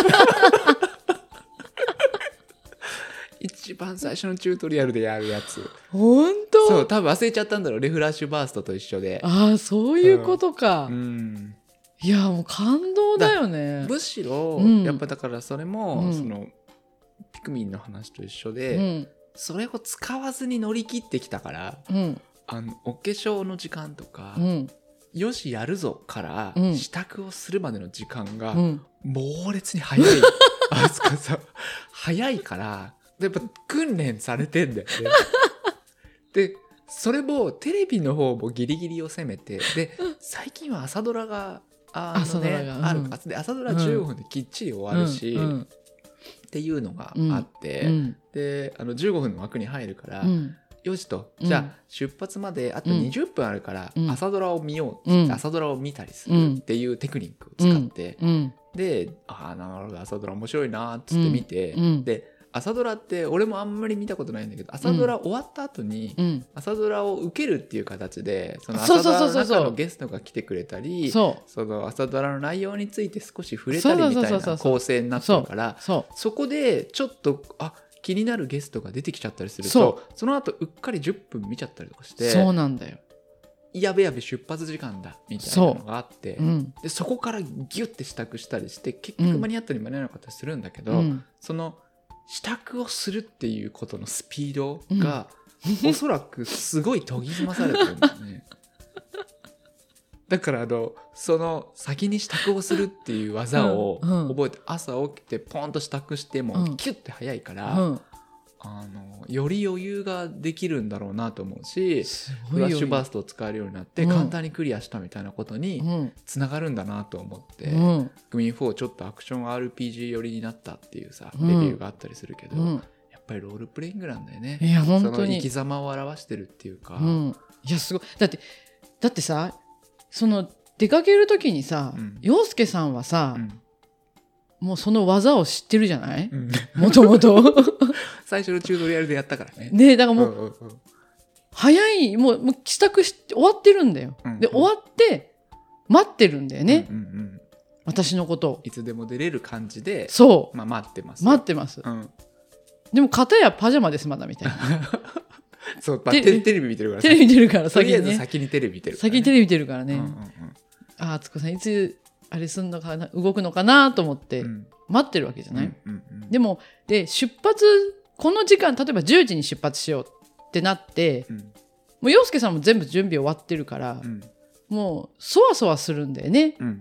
一番最初のチュートリアルでやるやつ本当？ そう多分忘れちゃったんだろう、レフラッシュバーストと一緒で。 ああそういうことか、 うん、うんいやもう感動だよね。 むしろ、うん、やっぱだからそれも、うん、そのピクミンの話と一緒で、うん、それを使わずに乗り切ってきたから、うん、あのお化粧の時間とか、うん、よしやるぞから、うん、支度をするまでの時間が、うん、猛烈に早いあつかさ早いからやっぱ訓練されてんだよねでそれもテレビの方もギリギリを攻めてで最近は朝ドラがあのね、あるかで朝ドラじゅうごふんできっちり終わるし、うんうん、っていうのがあって、うん、であのじゅうごふんの枠に入るから、うん、よしと、じゃあ出発まであとにじゅっぷんあるから朝ドラを見ようって、うん、朝ドラを見たりするっていうテクニックを使って、うん、でああなるほど朝ドラ面白いなっつって見て、うん、で朝ドラって俺もあんまり見たことないんだけど朝ドラ終わった後に朝ドラを受けるっていう形でその朝ドラの中のゲストが来てくれたりその朝ドラの内容について少し触れたりみたいな構成になってるからそこでちょっとあ気になるゲストが出てきちゃったりすると そ, その後うっかりじゅっぷん見ちゃったりとかしてそうなんだよやべやべ出発時間だみたいなのがあって そ,、うん、でそこからギュッて支度したりして結局間に合ったり間に合わなかったりするんだけど、うん、その支度をするっていうことのスピードが、うん、おそらくすごい研ぎ澄まされてるんだよねだからあのその先に支度をするっていう技を覚えて、うん、朝起きてポンと支度してもキュッて早いから、うん、あのより余裕ができるんだろうなと思うしフラッシュバーストを使えるようになって簡単にクリアしたみたいなことにつながるんだなと思って、うん、グミンフォーちょっとアクション アールピージー 寄りになったっていうさレビューがあったりするけど、うん、やっぱりロールプレイングなんだよね。 いや本当にその生き様を表してるっていうか、うん、いやすごいだってだってさその出かける時にさ、うん、陽介さんはさ、うん、もうその技を知ってるじゃない、うん、もともと最初のチュートリアルでやったからね。 ねだからもう、うんうんうん、早いもう、もう支度して終わってるんだよ、うんうん、で終わって待ってるんだよね、うんうんうん、私のことをいつでも出れる感じでそう、 まあ、待ってます待ってます、うん、でも片やパジャマですまだみたいなそう、まあ、テ, テレビ見てるからテレビ見てるから先に、ね、とりあえず先にテレビ見てるから、ね、 先にテレビ見てるからね、うんうんうん、ああつこさんいつあれすんのかな動くのかなと思って待ってるわけじゃない、うんうんうん、でもで出発この時間例えばじゅうじに出発しようってなって、うん、もう陽介さんも全部準備終わってるから、うん、もうそわそわするんだよね、うんうんうん、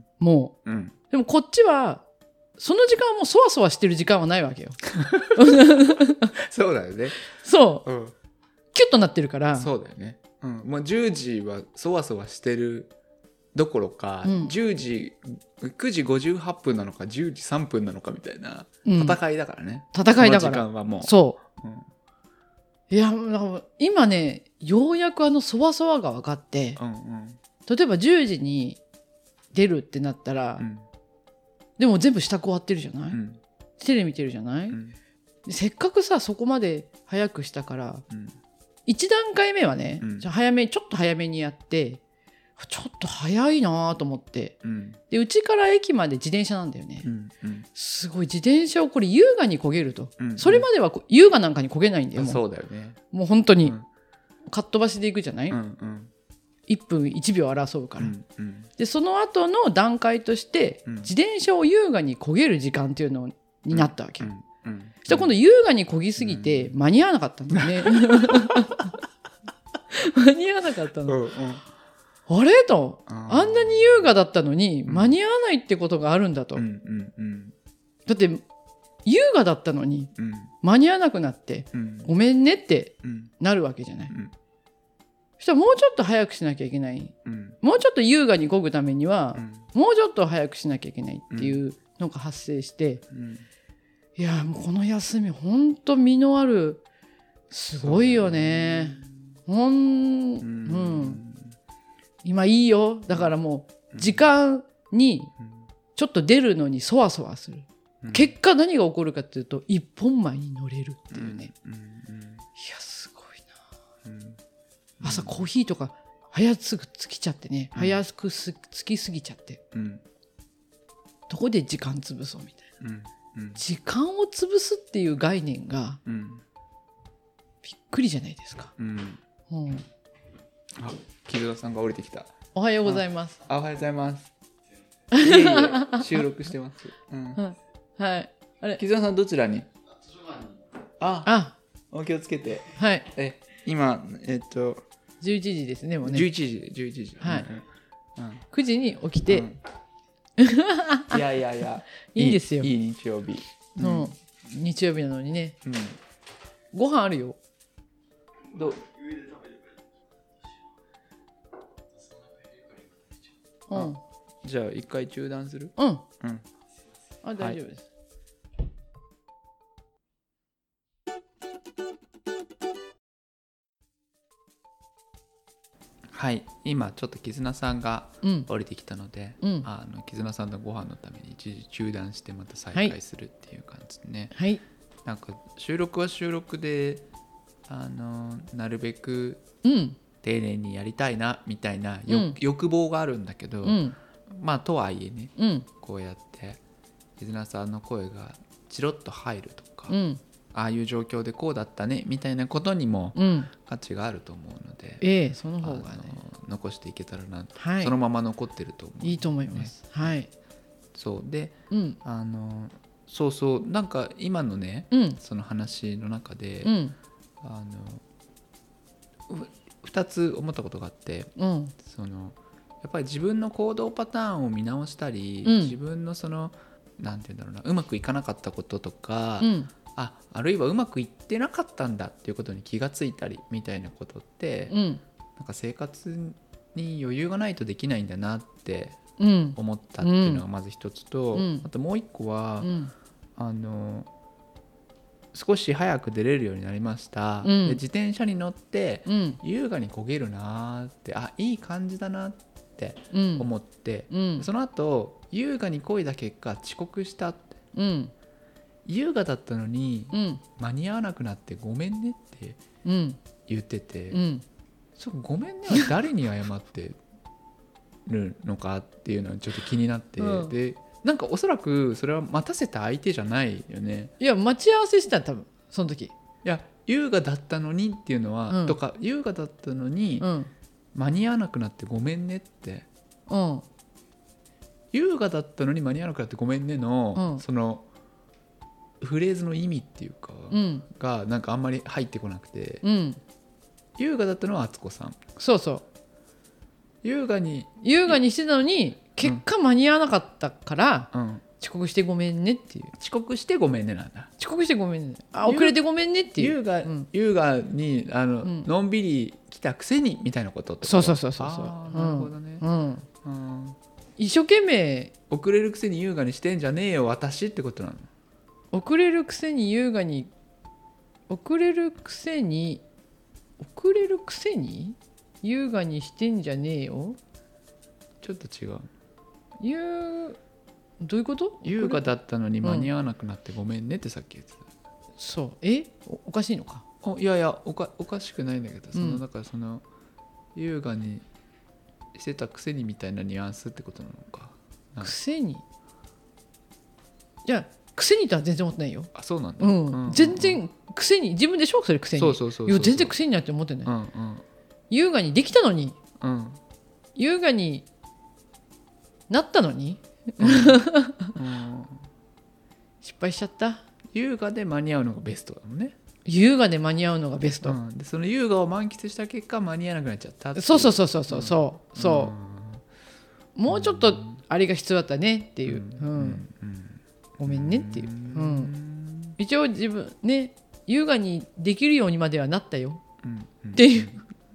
もう、うん、でもこっちはその時間はもうそわそわしてる時間はないわけよそうだよねそう、うん、キュッとなってるからそうだよね、うん、もうじゅうじはそわそわしてるどころか、うん、じゅうじくじごじゅうはっぷんなのかじゅうじさんぷんなのかみたいな戦いだからね、 うん、戦いだからその時間はもうそう、うん、いや今ねようやくあのそわそわが分かって、うんうん、例えばじゅうじに出るってなったら、うん、でも全部支度終わってるじゃない、うん、テレビ見てるじゃない、うん、せっかくさそこまで早くしたから、うん、いち段階目はね、うん、じゃあ早めちょっと早めにやってちょっと早いなと思って、 うん、 でうちから駅まで自転車なんだよね、 うんうん、 すごい自転車をこれ優雅に漕げると、うんうん、それまでは優雅なんかに漕げないんだよ。もうそうだよね。 もう本当に、うん、かっ飛ばしでいくじゃない、 うんうん、 いっぷんいちびょう争うから、 うんうん、でその後の段階として、うん、自転車を優雅に漕げる時間っていうのになったわけよ、うんうんうん、そしたら今度優雅に漕ぎすぎて間に合わなかったんだよね、うん、間に合わなかったの、うんうん、あれと あ, あんなに優雅だったのに間に合わないってことがあるんだと、うんうんうん、だって優雅だったのに間に合わなくなって、うん、ごめんねってなるわけじゃない、うん、そしたらもうちょっと早くしなきゃいけない、うん、もうちょっと優雅に漕ぐためには、うん、もうちょっと早くしなきゃいけないっていうのが発生して、うん、いやもうこの休みほんと実のあるすごいよね、ほん、うんうん、今いいよ。だからもう時間にちょっと出るのにそわそわする、うん、結果何が起こるかっていうと一本前に乗れるっていうね、うんうんうん、いやすごいな、うん、朝コーヒーとか早く尽きちゃってね、うん、早く尽きすぎちゃって、うん、どこで時間潰そうみたいな、うんうん、時間を潰すっていう概念が、うん、びっくりじゃないですか、うんうん、 あ、木戸さんが降りてきた。 おはようございます。 あ、おはようございます。いえいえ、収録してます。うん、 はい。あれ、 木戸さんどちらに？あ、 あ、 お気をつけて。 はい。 え、今えっとじゅういちじですね、もうね。 じゅういちじ、じゅういちじ。 はい。うんうん、くじに起きて。うん、 いやいやいや、 いいんですよ。 いい、いい日曜日。 うん、日曜日なのにね。うん、ご飯あるよ。 どう？うん、じゃあ一回中断する？ うん、うん、あ、大丈夫です、 はい、はい、今ちょっと絆さんが降りてきたので、うん、あの絆さんのご飯のために一時中断してまた再開するっていう感じでね、 はい、 なんか収録は収録であのなるべく、 うん、 丁寧にやりたいなみたいな、うん、欲望があるんだけど、うん、まあとはいえね、うん、こうやって絆さんの声がチロッと入るとか、うん、ああいう状況でこうだったねみたいなことにも価値があると思うので、 ええ、その方がね残していけたらなと、 はい、 そのまま残ってると思う、ね、 いいと思います。はい。 そうで、 うん、 あのそうそうなんか今のね、うん、その話の中で、うん、あのふたつ思ったことがあって、うん、そのやっぱり自分の行動パターンを見直したり、うん、自分のそのなんていうんだろうな、うまくいかなかったこととか、うん、あ, あるいはうまくいってなかったんだっていうことに気がついたりみたいなことって、うん、なんか生活に余裕がないとできないんだなって思ったっていうのがまず一つと、うん、あともう一個は、うん、あの少し早く出れるようになりました、うん、で自転車に乗って優雅に漕げるなって、あ、いい感じだなって思って、うん、その後優雅に漕いだ結果遅刻したって、うん、優雅だったのに、うん、間に合わなくなってごめんねって言ってて、うん、そごめんねは誰に謝ってるのかっていうのはちょっと気になって、うん、でなんかおそらくそれは待たせた相手じゃないよね。 いや待ち合わせした多分その時。いや優雅だったのにっていうのは、うん、とか優雅だったのに、うん、間に合わなくなってごめんねって、うん、優雅だったのに間に合わなくなってごめんねの、うん、そのフレーズの意味っていうか、うん、がなんかあんまり入ってこなくて、うん、優雅だったのは敦子さん。 そうそう、 優雅に優雅にしてたのに結果間に合わなかったから、うん、遅刻してごめんねっていう。 遅刻してごめんねなんだ。 遅刻してごめんね、あ遅れてごめんねっていう。 優雅、うん、優雅にあの、うん、のんびり来たくせにみたいなことってこと。 そうそうそうそうそう。 あ、なるほどね、 うんうん、一生懸命遅れるくせに優雅にしてんじゃねえよ私ってことなの。 遅れるくせに優雅に遅れるくせに遅れるくせに優雅にしてんじゃねえよ。 ちょっと違う。 優どういうこと？ 優雅だったのに間に合わなくなってごめんねってさっき言ってた、うん、 そうえ お, おかしいのか。 おいやいや お か, おかしくないんだけど、そのだからその優雅にしてたくせにみたいなニュアンスってことなのか。 くせにいやくせにとは全然思ってないよ。 あ、そうなんだ、 うんうんうん、 全然くせに自分でしょそれくせに。 そうそうそうそうそう、 いや全然くせになって思ってない、 うんうん、 優雅にできたのに、 うん、 優雅になったのに、 うんうん、 失敗しちゃった。 優雅で間に合うのがベストだもんね。 優雅で間に合うのがベスト、 うん、でその優雅を満喫した結果間に合わなくなっちゃったって。 そうそうそうそうそうそうそう、うん、もうちょっとあれが必要だったねっていう、うんうんうん、ごめんねっていう、うん、一応自分ね優雅にできるようにまではなったよ、うんうん、っていう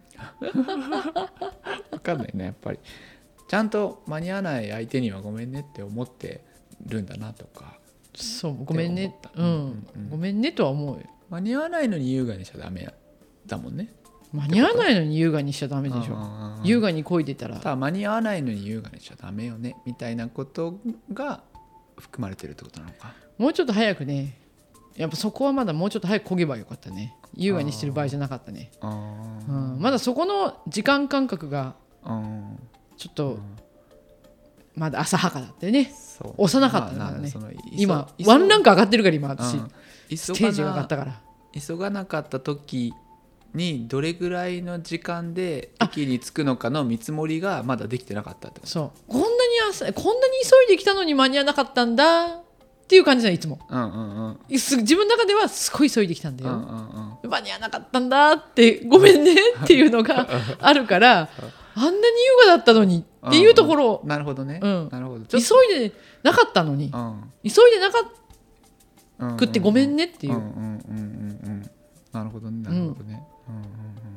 分かんないねやっぱり。ちゃんと間に合わない相手にはごめんねって思ってるんだなとか。 そうごめんね、うんうんうん、ごめんねとは思うよ。 間に合わないのに優雅にしちゃダメだもんね。 間に合わないのに優雅にしちゃダメでしょ。優雅に漕いでたらただ間に合わないのに優雅にしちゃダメよねみたいなことが含まれてるってことなのか。 もうちょっと早くね、やっぱそこはまだもうちょっと早く漕げばよかったね。優雅にしてる場合じゃなかったね。あ、うん、まだそこの時間感覚がちょっとまだ浅はかだったよね。幼かったからね。今ワンランク上がってるから今私、うん、ステージが上がったから。急がなかった時にどれぐらいの時間で駅に着くのかの見積もりがまだできてなかったってこと。 そうこんなに朝こんなに急いできたのに間に合わなかったんだっていう感じだいつも、うんうんうん、自分の中ではすごい急いできたんだよ、うんうんうん、間に合わなかったんだってごめんねっていうのがあるからあんなに優雅だったのにっていうところ、 うんうん、なるほどね、 うん、 なるほど。 急いでなかったのに、うん、急いでなかったってごめんねっていう、うんうんうんうん、 なるほどねなるほどね、うんうん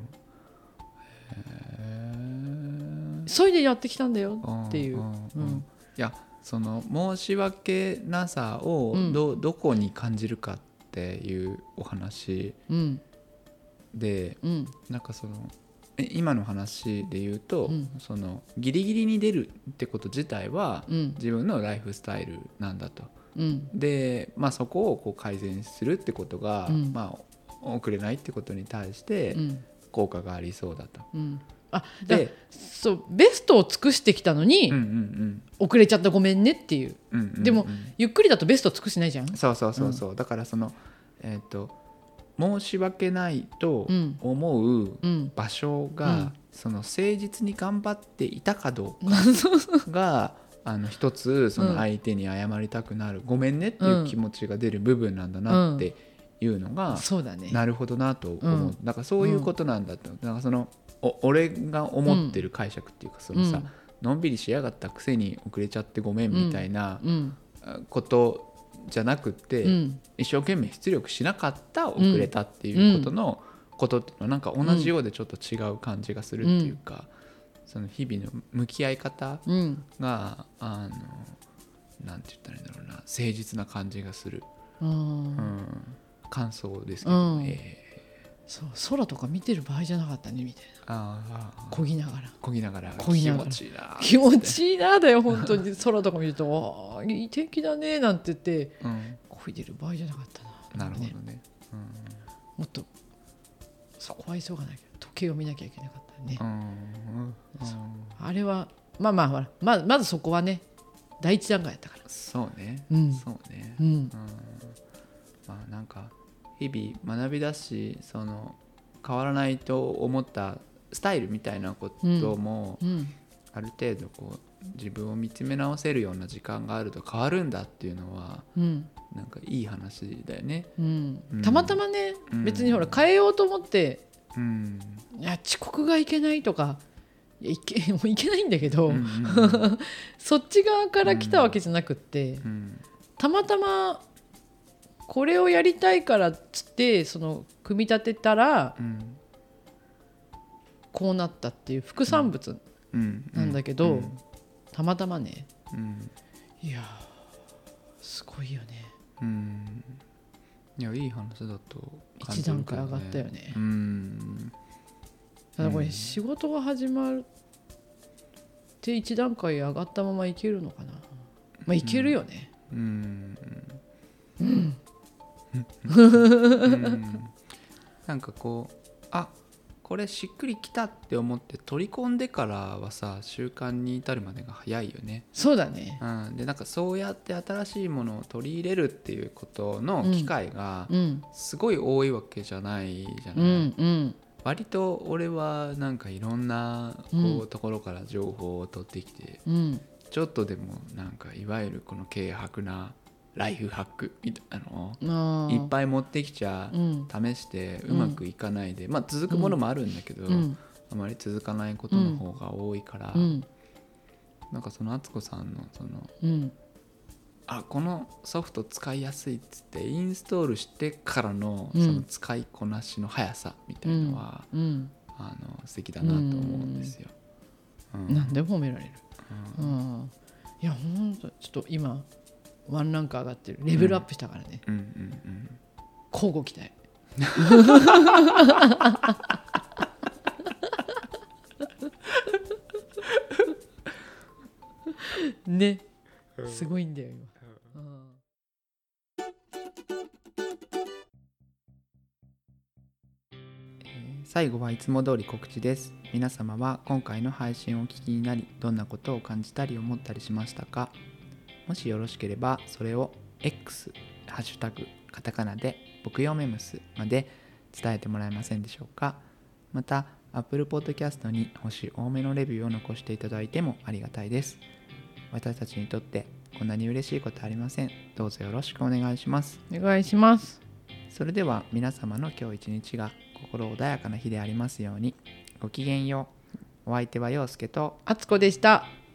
うん、急いでやってきたんだよっていう、うんうん、 いやその申し訳なさを ど,、うん、どこに感じるかっていうお話で、うん、なんかその今の話で言うと、うん、そのギリギリに出るってこと自体は、うん、自分のライフスタイルなんだと、うん、で、まあ、そこをこう改善するってことが、うんまあ、遅れないってことに対して効果がありそうだと、うん、 あでそうベストを尽くしてきたのに、うんうんうん、遅れちゃったごめんねっていう、うんうんうん、でもゆっくりだとベスト尽くしてないじゃん。 そうそうそうそう、うん、だからそのえっと申し訳ないと思う場所が、うん、その誠実に頑張っていたかどうかがあの一つその相手に謝りたくなる、うん、ごめんねっていう気持ちが出る部分なんだなっていうのが、うん、そうだね、なるほどなと思う、うん、だからそういうことなんだと、だからそのお俺が思ってる解釈っていうか、そのさ、のんびりしやがったくせに遅れちゃってごめんみたいなことじゃなくて、うん、一生懸命出力しなかった遅れたっていうことの、うん、ことっていうのはなんか同じようでちょっと違う感じがするっていうか、うん、その日々の向き合い方が、うん、あのなんて言ったらいいんだろうな、誠実な感じがする、うん、感想ですけど、うんえーそう空とか見てる場合じゃなかったねみたいな、あ漕ぎながら漕ぎながら漕ぎながら気持ちいいな気持ちいいなだよ本当に空とか見るとあいい天気だねなんて言って、うん、漕いでる場合じゃなかったな。 なるほどね、うん、 もっとそこは急がなきゃ時計を見なきゃいけなかったね、うんうん、あれはまあまあほら ま, まずそこはね第一段階やったから。 そうね、うん、そうね、うんうん、まあなんか日々学びだし、その変わらないと思ったスタイルみたいなことも、うんうん、ある程度こう自分を見つめ直せるような時間があると変わるんだっていうのは、うん、なんかいい話だよね、うんうん、たまたまね、うん、別にほら変えようと思って、うん、いや遅刻がいけないとかいやいけ、もういけないんだけど、うんうん、そっち側から来たわけじゃなくって、うん、たまたまこれをやりたいからっつってその組み立てたら、うん、こうなったっていう副産物なんだけど、うんうんうん、たまたまね、うん、いやすごいよね、うん、 いやいい話だと感じるけどね。 一段階上がったよね、うん、ただこれ仕事が始まるって一段階上がったままいけるのかな。まあいけるよね、うんうんうんうん、なんかこうあこれしっくりきたって思って取り込んでからはさ習慣に至るまでが早いよね。 そうだね、 うん、でなんかそうやって新しいものを取り入れるっていうことの機会がすごい多いわけじゃないじゃない、うんうん、割と俺はなんかいろんなこうところから情報を取ってきて、うん、ちょっとでもなんかいわゆるこの軽薄なライフハックみたいなのをいっぱい持ってきちゃ、うん、試してうまくいかないで、まあ続くものもあるんだけど、うん、あまり続かないことの方が多いから、うん、なんかその敦子さんのその、うん、あこのソフト使いやすいっつってインストールしてからのその使いこなしの速さみたいなのは、うん、あの素敵だなと思うんですよ。 うん、なんで褒められる、うんうん、いやほんとちょっと今ワンランク上がってるレベルアップしたからね、うんうんうんうん、交互期待ね、すごいんだよ今、うん、 えー、最後はいつも通り告知です。皆様は今回の配信をお聞きになりどんなことを感じたり思ったりしましたか？もしよろしければそれを X ハッシュタグカタカナで僕よメムスまで伝えてもらえませんでしょうか。また Apple Podcast に星多めのレビューを残していただいてもありがたいです。私たちにとってこんなに嬉しいことありません。どうぞよろしくお願いします。 お願いします。 それでは皆様の今日一日が心穏やかな日でありますように。ごきげんよう。お相手は陽介と敦子でした。